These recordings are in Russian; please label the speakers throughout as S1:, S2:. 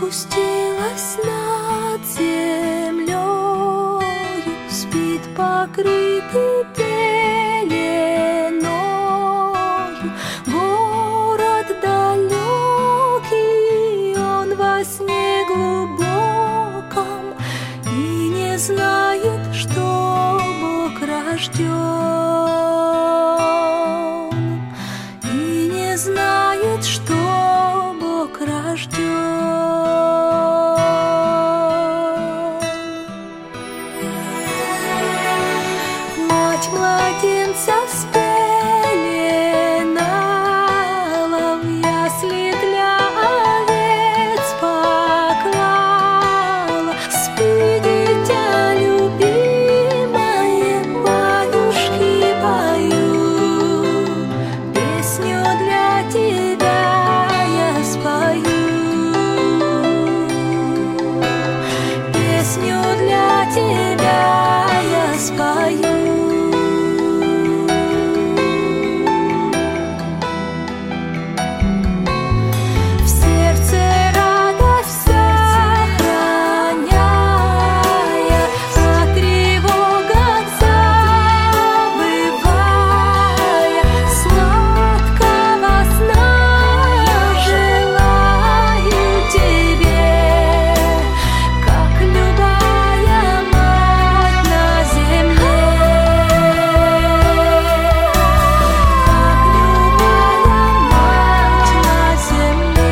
S1: спустилась над землею, спит покрытый пеленою. Город далекий, он во сне глубоком, и не знает, что Бог рожден, и не знает, что Бог рожден. Мать младенца спеленала, в ясли для овец поклала. Спи, дитя любимое, баюшки поют, песню для тебя я спою, песню для тебя я спою. В сердце радость сохраняя, о тревогах забывая, сладкого сна я желаю тебе, как любая мать на земле, как любая мать на земле.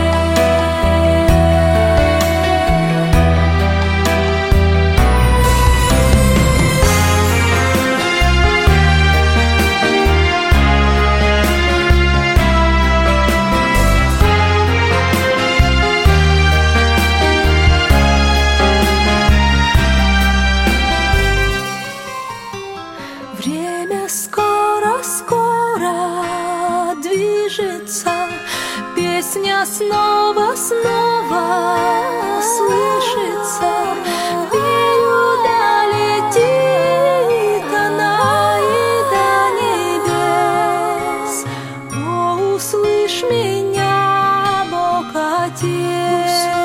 S1: Время скоро-скоро движется, песня снова-снова слышится. Верю, долетит она и до небес. О, услышь меня, Бог Отец.